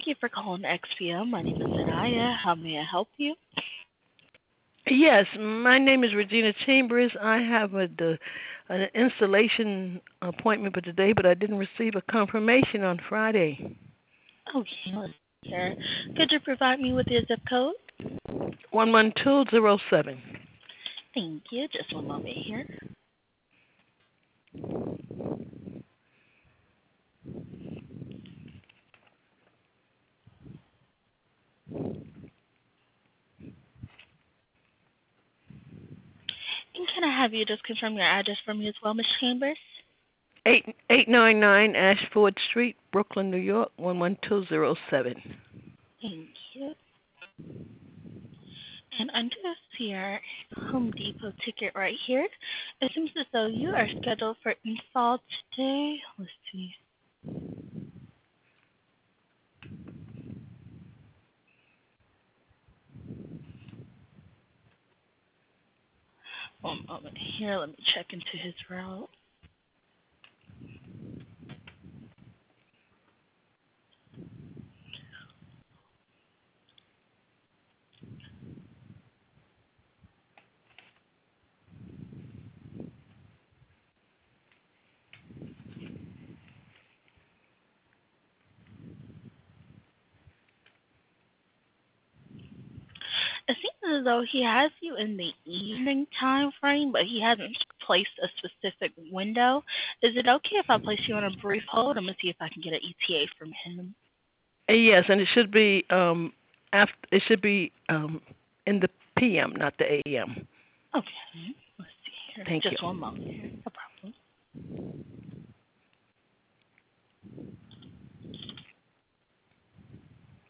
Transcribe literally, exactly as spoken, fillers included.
Thank you for calling X P M. My name is Anaya. How may I help you? Yes, my name is Regina Chambers. I have a the, an installation appointment for today, but I didn't receive a confirmation on Friday. Okay, let's see here. Could you provide me with your zip code? One one two zero seven. Thank you. Just one moment here. And can I have you just confirm your address for me as well, Miss Chambers? Eight eight nine nine Ashford Street, Brooklyn, New York one one two zero seven. Thank you. And under your Home Depot ticket right here, it seems as though you are scheduled for install today. Let's see. One moment here. Let me check into his route. It seems as though he has you in the evening time frame, but he hasn't placed a specific window. Is it okay if I place you on a brief hold? I'm gonna see if I can get an E T A from him. Yes, and it should be um after it should be um in the P M, not the A M. Okay. Let's see here. Thank you. Just one moment here. No problem.